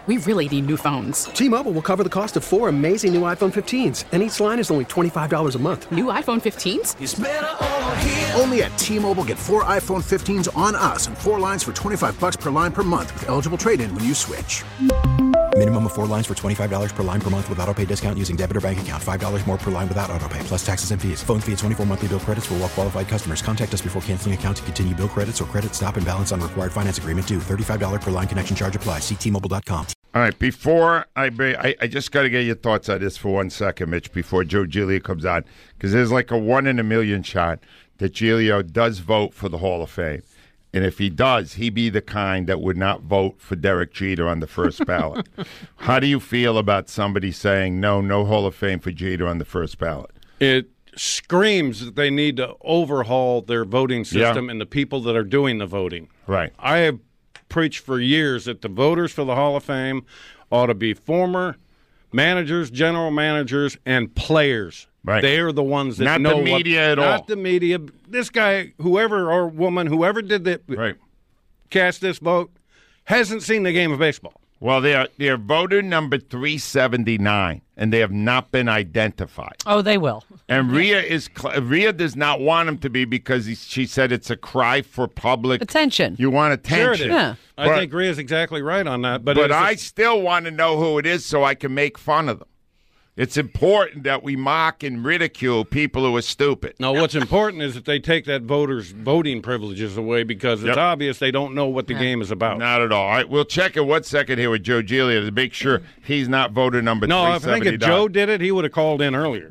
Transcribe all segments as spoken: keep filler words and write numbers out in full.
We really need new phones. T-Mobile will cover the cost of four amazing new iPhone fifteens, and each line is only twenty-five dollars a month. New iPhone fifteens? It's better over here. Only at T-Mobile, get four iPhone fifteens on us and four lines for twenty-five dollars per line per month with eligible trade-in when you switch. Minimum of four lines for twenty-five dollars per line per month with autopay discount using debit or bank account. five dollars more per line without autopay, plus taxes and fees. Phone fee at twenty-four monthly bill credits for well-qualified customers. Contact us before canceling account to continue bill credits or credit stop and balance on required finance agreement due. thirty-five dollars per line connection charge applies. See T Mobile dot com. All right, before I bring, I, I just got to get your thoughts on this for one second, Mitch, before Joe Giglio comes on, because there's like a one in a million shot that Giglio does vote for the Hall of Fame. And if he does, he be the kind that would not vote for Derek Jeter on the first ballot. How do you feel about somebody saying, no, no Hall of Fame for Jeter on the first ballot? It screams that they need to overhaul their voting system Yeah. and the people that are doing the voting. Right. I have preached for years that the voters for the Hall of Fame ought to be former managers, general managers, and players. Right. They are the ones that Not know the media what, at all. Not the media. This guy, whoever or woman, whoever did that, Right. cast this vote, hasn't seen the game of baseball. Well, they are, they're voter number three seventy-nine, and they have not been identified. Oh, they will. And Rhea is cl- Rhea does not want him to be because he, she said it's a cry for public Attention. You want Sure it attention. is. Yeah. I But- think Rhea's exactly right on that. But, But it's I just- still want to know who it is so I can make fun of them. It's important that we mock and ridicule people who are stupid. No, what's important is that they take that voters' voting privileges away because it's Yep. obvious they don't know what the game is about. Not at all. All right, we'll check in one second here with Joe Giglio to make sure he's not voter number No, I three think if seventy-nine. Joe did it, he would have called in earlier.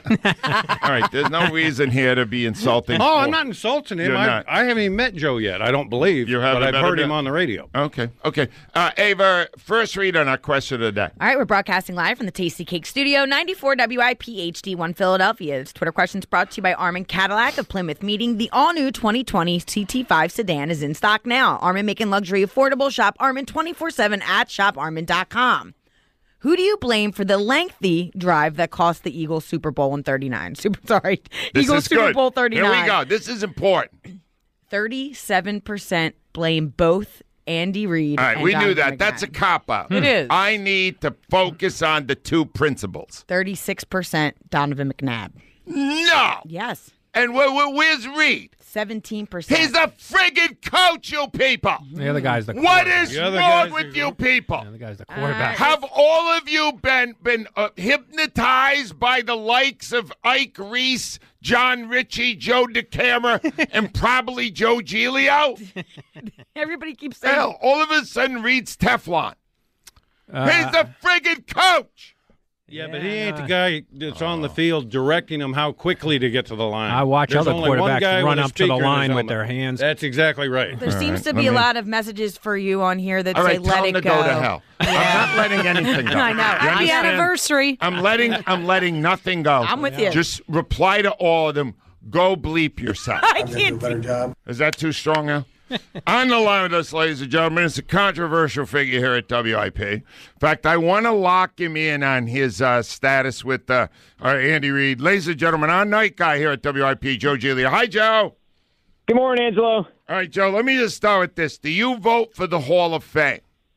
All right, there's no reason here to be insulting. Oh, I'm not insulting him. You're I, not. I haven't even met Joe yet. I don't believe, You but haven't I've met heard him him yet? on the radio. Okay, okay. Uh, Ava, first read on our question of the day. All right, we're broadcasting live from the Tasty Cake Studio, ninety-four W I P H D one Philadelphia's Twitter questions brought to you by Armin Cadillac of Plymouth Meeting. The all-new twenty twenty C T five sedan is in stock now. Armin making luxury affordable. Shop Armin twenty-four seven at shop armin dot com. Who do you blame for the lengthy drive that cost the Eagles Super Bowl in thirty-nine? Super, sorry, This Eagles is Super good. Bowl thirty-nine. Here we go. This is important. thirty-seven percent blame both Andy Reid All right, and we knew Donovan that. That's a McNabb. cop-out. It is. I need to focus on the two principles. thirty-six percent Donovan McNabb. No! Yes. And where, where, where's Reid? seventeen percent. He's a friggin' coach, you people! The other guy's the What quarterback. is The other wrong guys with are- you people? The other guy's the quarterback. Have all of you been been uh, hypnotized by the likes of Ike Reese, John Ritchie, Joe DeCamera, and probably Joe Giglio? Everybody keeps saying Hell, all of a sudden Reed's Teflon. Uh, He's the friggin' coach. Yeah, but he ain't the guy that's on the field directing them how quickly to get to the line. I watch There's other only one quarterbacks guy run with a up to the speaker in his line with helmet. their hands. That's exactly right. there seems to right, be I a mean- lot of messages for you on here that All say right, let tell it him to go. go to hell. I'm not letting anything go. I know. You Happy understand? anniversary. I'm letting I'm letting nothing go. I'm with you. Just reply to all of them. Go bleep yourself. I can't. Is that too strong now? On the line with us, ladies and gentlemen, it's a controversial figure here at W I P. In fact, I want to lock him in on his uh, status with uh, our Andy Reid. Ladies and gentlemen, our night guy here at W I P, Joe Giglio. Hi, Joe. Good morning, Angelo. All right, Joe, let me just start with this. Do you vote for the Hall of Fame?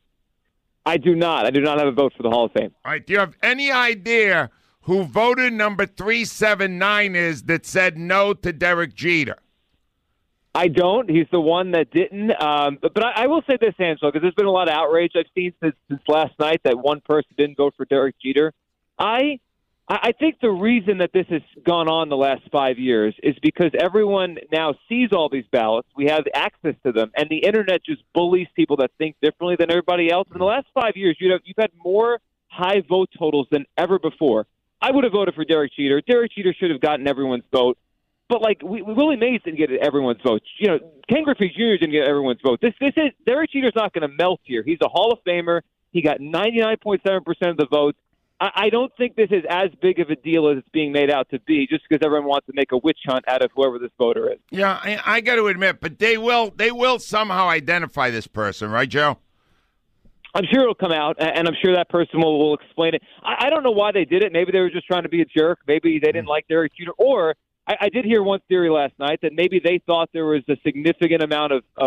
I do not. I do not have a vote for the Hall of Fame. All right, do you have any idea who voter number three seventy-nine is that said no to Derek Jeter? I don't. He's the one that didn't. Um, but but I, I will say this, Angelo, because there's been a lot of outrage I've seen since, since last night that one person didn't vote for Derek Jeter. I I think the reason that this has gone on the last five years is because everyone now sees all these ballots. We have access to them, and the internet just bullies people that think differently than everybody else. In the last five years, you'd have, you've had more high vote totals than ever before. I would have voted for Derek Jeter. Derek Jeter should have gotten everyone's vote. But, like, we, Willie Mays didn't get everyone's vote. You know, Ken Griffey Junior didn't get everyone's vote. This, this is Derek Jeter's not going to melt here. He's a Hall of Famer. He got ninety-nine point seven percent of the votes. I, I don't think this is as big of a deal as it's being made out to be, just because everyone wants to make a witch hunt out of whoever this voter is. Yeah, I, I got to admit, but they will they will somehow identify this person, right, Joe? I'm sure it'll come out, and I'm sure that person will, will explain it. I, I don't know why they did it. Maybe they were just trying to be a jerk. Maybe they didn't like Derek Jeter, or I, I did hear one theory last night that maybe they thought there was a significant amount of, of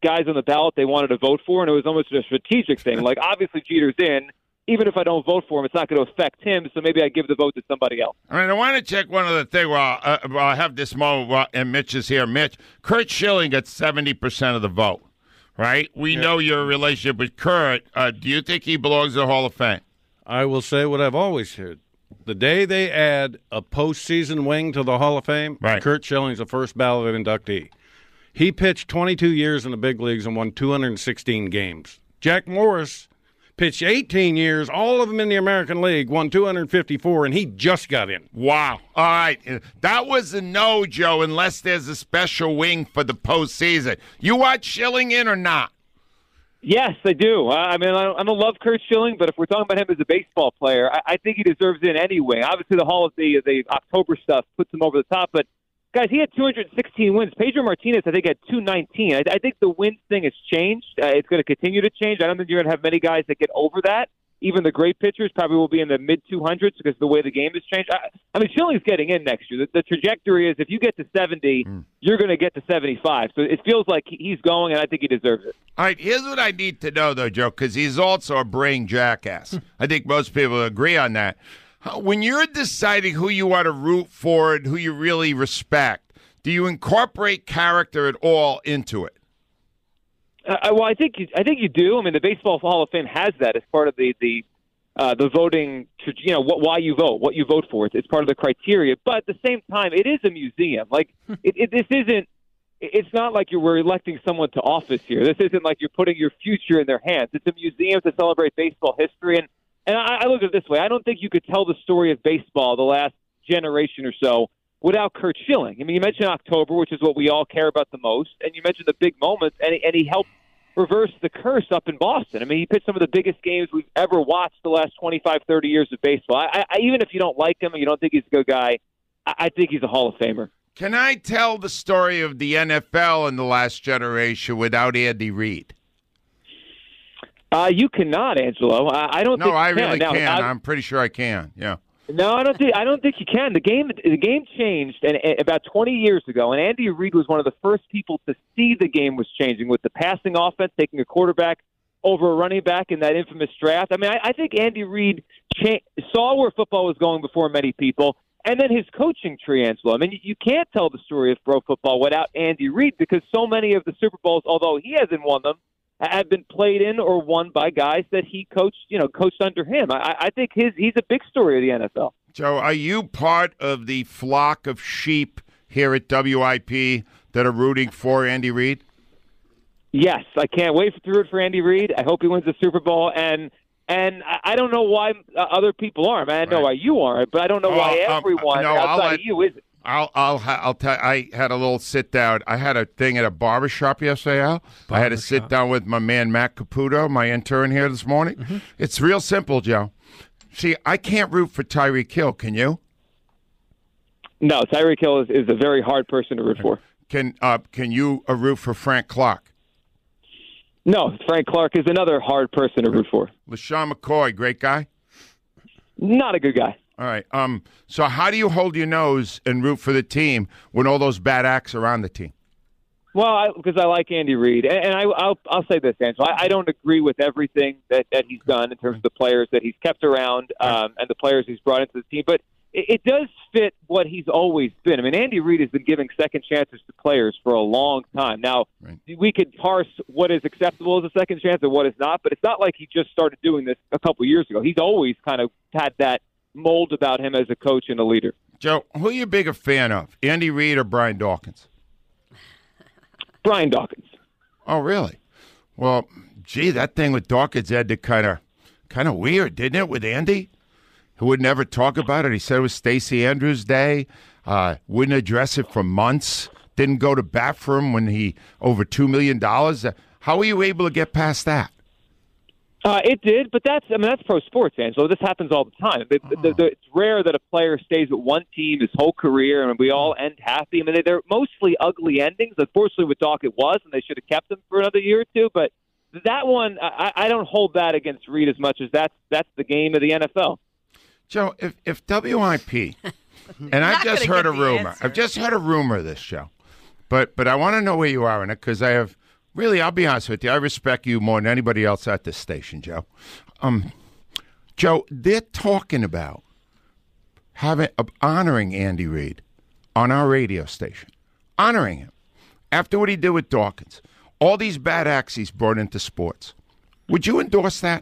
guys on the ballot they wanted to vote for, and it was almost a strategic thing. Like, obviously Jeter's in. Even if I don't vote for him, it's not going to affect him, so maybe I give the vote to somebody else. All right, I want to check one other thing while, uh, while I have this moment, while, and Mitch is here. Mitch, Kurt Schilling got seventy percent of the vote, right? We Yeah. know your relationship with Kurt. Uh, do you think he belongs to the Hall of Fame? I will say what I've always heard. The day they add a postseason wing to the Hall of Fame, right. Kurt Schilling's a first ballot inductee. He pitched twenty-two years in the big leagues and won two hundred sixteen games. Jack Morris pitched eighteen years, all of them in the American League, won two hundred fifty-four, and he just got in. Wow. All right. That was a no, Joe, unless there's a special wing for the postseason. You watch Schilling in or not? Yes, I do. I mean, I don't, I don't love Kurt Schilling, but if we're talking about him as a baseball player, I, I think he deserves it anyway. Obviously, the Hall of the, the October stuff puts him over the top, but guys, he had two hundred sixteen wins. Pedro Martinez, I think, had two nineteen. I, I think the wins thing has changed. Uh, it's going to continue to change. I don't think you're going to have many guys that get over that. Even the great pitchers probably will be in the mid two hundreds because of the way the game has changed. I, I mean, Schilling's getting in next year. The, the trajectory is if you get to seventy, mm. you're going to get to seventy-five. So it feels like he's going, and I think he deserves it. All right, here's what I need to know, though, Joe, because he's also a brain jackass. I think most people agree on that. When you're deciding who you want to root for and who you really respect, do you incorporate character at all into it? Uh, well, I think you, I think you do. I mean, the Baseball Hall of Fame has that as part of the the uh, the voting. You know, what, why you vote, what you vote for. It's, it's part of the criteria. But at the same time, it is a museum. Like it, it, this isn't. It's not like you were electing someone to office here. This isn't like you're putting your future in their hands. It's a museum to celebrate baseball history. And and I, I look at it this way. I don't think you could tell the story of baseball the last generation or so without Kurt Schilling. I mean, you mentioned October, which is what we all care about the most, and you mentioned the big moments, and he, and he helped reverse the curse up in Boston. I mean, he pitched some of the biggest games we've ever watched the last twenty-five, thirty years of baseball. I, I, even if you don't like him and you don't think he's a good guy, I, I think he's a Hall of Famer. Can I tell the story of the N F L in the last generation without Andy Reid? Uh, you cannot, Angelo. I, I don't no, think you I can. really now, can. I, I'm pretty sure I can, yeah. No, I don't think I don't think you can. The game the game changed and, and about twenty years ago, and Andy Reid was one of the first people to see the game was changing with the passing offense, taking a quarterback over a running back in that infamous draft. I mean, I, I think Andy Reid cha- saw where football was going before many people, and then his coaching tree, Angelo. I mean, you, you can't tell the story of pro football without Andy Reid because so many of the Super Bowls, although he hasn't won them, have been played in or won by guys that he coached, you know, coached under him. I, I think his he's a big story of the N F L. Joe, are you part of the flock of sheep here at W I P that are rooting for Andy Reid? Yes, I can't wait to root for Andy Reid. I hope he wins the Super Bowl, and and I don't know why other people aren't. I know right. why you aren't, but I don't know oh, why um, everyone no, outside let, of you isn't. I'll I'll I'll tell. I had a little sit down. I had a thing at a barbershop yesterday, Al. Barber I had to sit shop. down with my man Matt Caputo, my intern here this morning. Mm-hmm. It's real simple, Joe. See, I can't root for Tyreek Hill. Can you? No, Tyreek Hill is, is a very hard person to root for. Can uh, Can you uh, root for Frank Clark? No, Frank Clark is another hard person to root for. LaShawn McCoy, great guy? Not a good guy. All right. Um. So how do you hold your nose and root for the team when all those bad acts are on the team? Well, because I, I like Andy Reid, and, and I, I'll I'll say this, Angelo. I, I don't agree with everything that, that he's done in terms of the players that he's kept around um, and the players he's brought into the team, but it, it does fit what he's always been. I mean, Andy Reid has been giving second chances to players for a long time. Now, right. we could parse what is acceptable as a second chance and what is not, but it's not like he just started doing this a couple years ago. He's always kind of had that mold about him as a coach and a leader. Joe, who are you big a fan of, Andy Reid or Brian Dawkins? Brian Dawkins. Oh, really? Well, gee, that thing with Dawkins had to kind of kind of weird, didn't it, with Andy? Who would never talk about it. He said it was Stacey Andrews' day, uh, wouldn't address it for months, didn't go to bat for him when he, over two million dollars. How were you able to get past that? Uh, it did, but that's I mean that's pro sports, Angelo. This happens all the time. It, oh. the, the, it's rare that a player stays with one team his whole career and we all end happy. I mean, they, they're mostly ugly endings. Unfortunately, with Doc, it was, and they should have kept him for another year or two. But that one, I, I don't hold that against Reid as much as that's that's the game of the N F L. Joe, if if W I P, and I've just heard a rumor. Answer. I've just heard a rumor of this show, but but I want to know where you are in it because I have really, I'll be honest with you. I respect you more than anybody else at this station, Joe. Um, Joe, they're talking about having uh, honoring Andy Reid on our radio station, honoring him after what he did with Dawkins. All these bad acts he's brought into sports. Would you endorse that?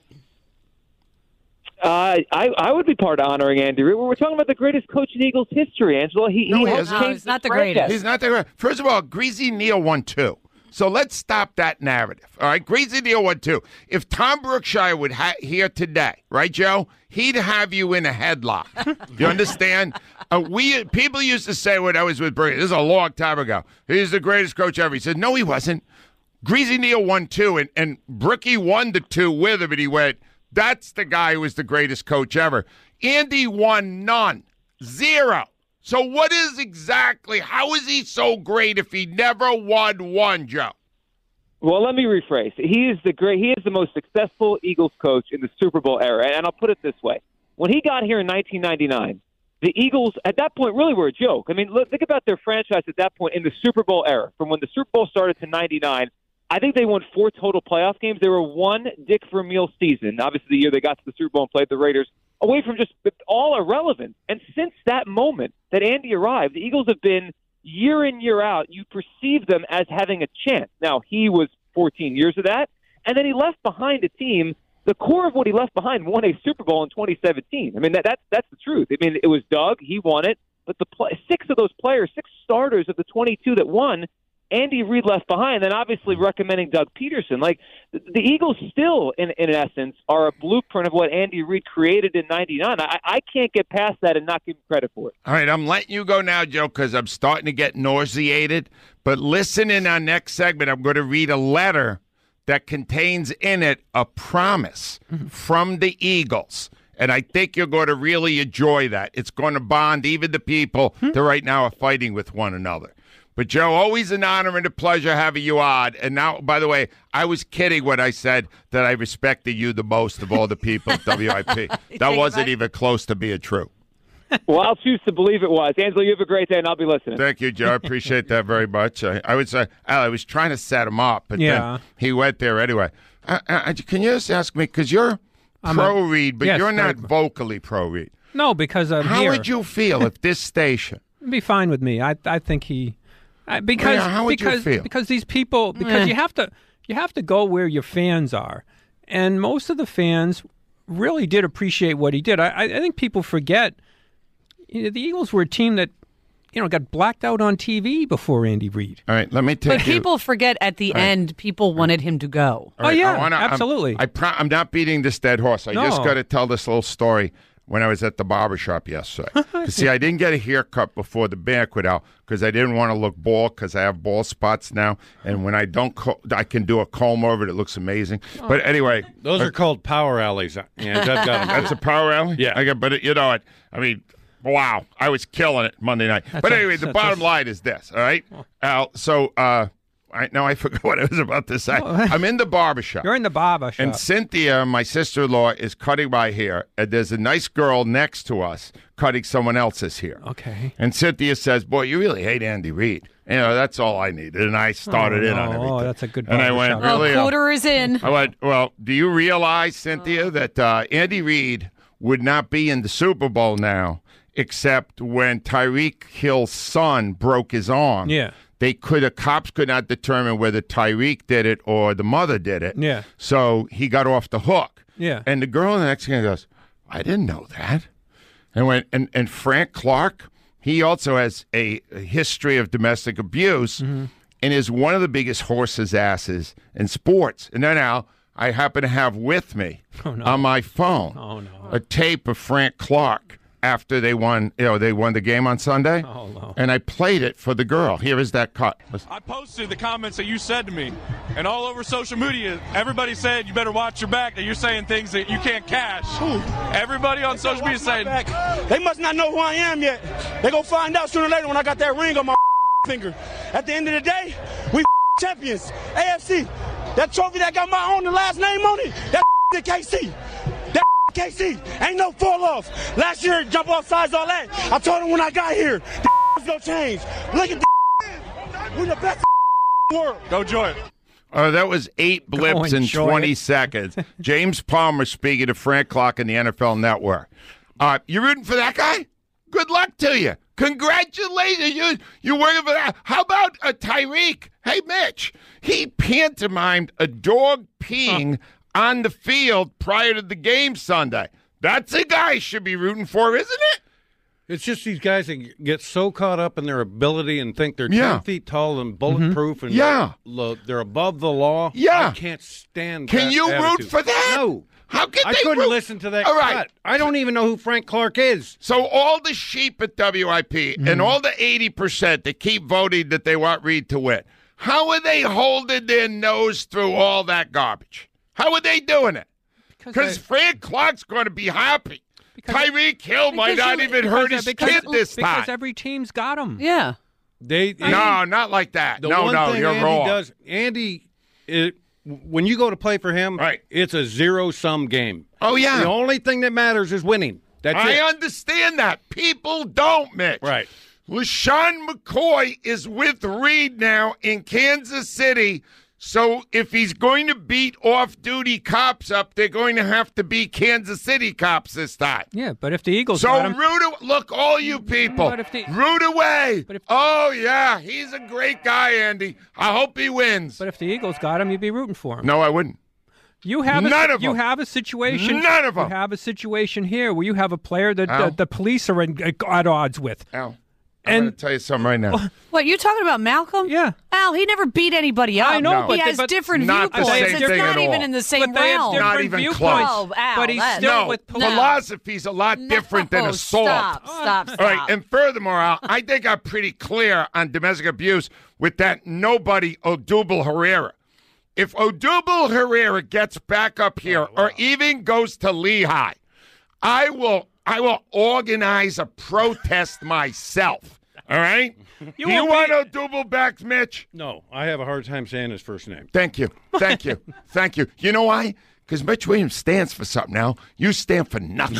Uh, I I would be part of honoring Andy Reid. We're talking about the greatest coach in Eagles history, Angela. He, No, he he helped isn't. change No, he's not the franchise. greatest. He's not the greatest. First of all, Greasy Neal won two. So let's stop that narrative. All right, Greasy Neal won two. If Tom Brookshire would ha- here today, right, Joe, he'd have you in a headlock. You understand? Uh, we people used to say when I was with Brooks, this is a long time ago, he's the greatest coach ever. He said, no, he wasn't. Greasy Neal won two, and, and Brookie won the two with him, and he went, that's the guy who was the greatest coach ever. Andy won none. Zero. So what is exactly, how is he so great if he never won one, Joe? Well, let me rephrase. He is the great. He is the most successful Eagles coach in the Super Bowl era. And I'll put it this way: when he got here in nineteen ninety-nine, the Eagles at that point really were a joke. I mean, look, think about their franchise at that point in the Super Bowl era, from when the Super Bowl started to ninety-nine. I think they won four total playoff games. They were one Dick Vermeil season. Obviously, the year they got to the Super Bowl and played the Raiders, away from just all irrelevant. And since that moment that Andy arrived, the Eagles have been year in, year out. You perceive them as having a chance. Now, he was fourteen years of that, and then he left behind a team. The core of what he left behind won a Super Bowl in twenty seventeen. I mean, that, that's that's the truth. I mean, it was Doug. He won it. But the play, six of those players, six starters of the twenty-two that won, Andy Reid left behind, and obviously recommending Doug Peterson. Like, the, the Eagles still, in, in essence, are a blueprint of what Andy Reid created in ninety-nine. I, I can't get past that and not give him credit for it. All right, I'm letting you go now, Joe, because I'm starting to get nauseated. But listen in our next segment. I'm going to read a letter that contains in it a promise from the Eagles. And I think you're going to really enjoy that. It's going to bond even the people that right now are fighting with one another. But, Joe, always an honor and a pleasure having you on. And now, by the way, I was kidding when I said that I respected you the most of all the people at W I P. That wasn't even close to being true. Well, I'll choose to believe it was. Angela, you have a great day, and I'll be listening. Thank you, Joe. I appreciate that very much. I, I was uh, I was trying to set him up, but Yeah. then he went there anyway. Uh, uh, can you just ask me, because you're I'm pro a- Read, but yes, you're not very- vocally pro Read. No, because I'm How here. would you feel if this station... It'd be fine with me. I I think he I, because Yeah, how would you because feel? because these people because Eh. you have to you have to go where your fans are, and most of the fans really did appreciate what he did. I I I think people forget, you know, the Eagles were a team that, you know, got blacked out on T V before Andy Reid. All right, let me take But you... people forget at the end, people wanted him to go. All right, Oh, yeah, I wanna- I'm- absolutely. I pro- I'm not beating this dead horse. I just No. got to tell this little story when I was at the barbershop yesterday. 'Cause, see, I didn't get a haircut before the banquet out because I didn't want to look bald because I have bald spots now. And when I don't, co- I can do a comb over it. It looks amazing. But anyway, Those are called power alleys. Yeah, I've got them. that's a power alley? Yeah. I got, but it, you know what? I mean, wow. I was killing it Monday night. but a- anyway, the that's bottom a- line is this, all right? Al, so, uh, I, now I forgot what I was about to say. I'm in the barbershop. You're in the barber shop. And Cynthia, my sister-in-law, is cutting my hair, and there's a nice girl next to us cutting someone else's hair. Okay. And Cynthia says, "Boy, you really hate Andy Reid." You know, that's all I needed, and I started Oh, in on no. everything. Oh, that's a good And I barber went, shop. Oh, "Really?" quarter is in. I went, "Well, do you realize, Cynthia, that uh, Andy Reid would not be in the Super Bowl now, except when Tyreek Hill's son broke his arm? Yeah. They could the cops could not determine whether Tyreek did it or the mother did it. Yeah. So he got off the hook. Yeah. And the girl in the next thing goes, "I didn't know that." And went and, and Frank Clark, he also has a, a history of domestic abuse Mm-hmm. and is one of the biggest horse's asses in sports. And then now I happen to have with me Oh, no. on my phone Oh, no. a tape of Frank Clark after they won, you know, they won the game on Sunday. Oh, no. And I played it for the girl. Here is that cut. Listen. I posted the comments that you said to me, and all over social media, everybody said you better watch your back, that you're saying things that you can't cash. Everybody on social media saying, They must not know who I am yet. They gonna find out sooner or later when I got that ring on my finger. At the end of the day, we champions. A F C. That trophy that got my own and last name on it, that the K C. That K C. Ain't no fall off. Last year, jump off sides, all that. I told him when I got here, the was gonna change. Look at the we're the best in the world. go Joy. Oh, that was eight Go blips in enjoy twenty it. seconds. James Palmer speaking to Frank Clark in the N F L Network. Uh, you rooting for that guy? Good luck to you. Congratulations. You, you're working for that. How about uh, Tyreek? Hey, Mitch. He pantomimed a dog peeing huh. on the field prior to the game Sunday. That's a guy you should be rooting for, isn't it? It's just these guys that get so caught up in their ability and think they're yeah. ten feet tall and bulletproof mm-hmm. and yeah. they're, they're above the law. Yeah. I can't stand Can that you attitude. root for that? No. How could I they couldn't root? listen to that All right. cut. I don't even know who Frank Clark is. So all the sheep at W I P mm. and all the eighty percent that keep voting that they want Reed to win, how are they holding their nose through all that garbage? How are they doing it? Because Frank Clark's going to be happy. Tyreek Hill might not you, even hurt his because, kid this because time. Because every team's got him. Yeah. They, they No, not like that. The no, one no, thing you're Andy wrong. Does, Andy, it, when you go to play for him, right. it's a zero-sum game. Oh, yeah. The only thing that matters is winning. That's I it. understand that. People don't, Mitch. Right. LaShawn McCoy is with Reed now in Kansas City. So if he's going to beat off-duty cops up, they're going to have to be Kansas City cops this time. Yeah, but if the Eagles So got him, root, look, all you people, But if the- root away. But if- Oh, yeah, he's a great guy, Andy. I hope he wins. but if the Eagles got him, you'd be rooting for him. No, I wouldn't. You have a, None of you them. have a situation. None of them. You have a situation here where you have a player that Al? the, the police are in, at odds with. Al, I'm And- going to tell you something right now. What, you talking about Malcolm? Yeah. Al, he never beat anybody up. I know, No. but he has but different Not the viewpoints. same It's thing not at even all. in the same But they have realm. different Not even viewpoints. close. Oh, Al, but he's that's- still No, with police. philosophy's a lot different than No, assault. Stop, stop, stop. All right, and furthermore, Al, I think I'm pretty clear on domestic abuse with that nobody Odubel Herrera. If Odubel Herrera gets back up here Oh, wow. or even goes to Lehigh, I will I will organize a protest myself. All right? You Do you won't want Odubel back, Mitch? No, I have a hard time saying his first name. Thank you. Thank you. Thank you. You know why? Because Mitch Williams stands for something now. You stand for nothing.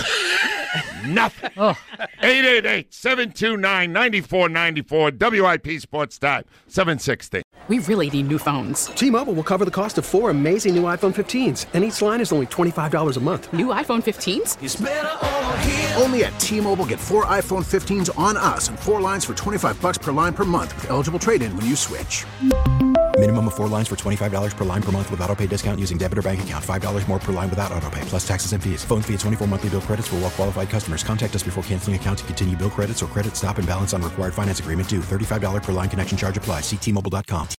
Nothing. eight eight eight, seven two nine, nine four nine four, W I P Sports Time, seven sixty. We really need new phones. T-Mobile will cover the cost of four amazing new iPhone fifteens, and each line is only twenty-five dollars a month. New iPhone fifteens? It's better over here. Only at T-Mobile, get four iPhone fifteens on us and four lines for twenty-five bucks per line per month with eligible trade-in when you switch. Minimum of four lines for twenty-five dollars per line per month with auto pay discount using debit or bank account. five dollars more per line without auto pay, plus taxes and fees. Phone fee at twenty-four monthly bill credits for well-qualified customers. Contact us before canceling account to continue bill credits or credit stop and balance on required finance agreement due. thirty-five dollars per line connection charge applies. See T Mobile dot com.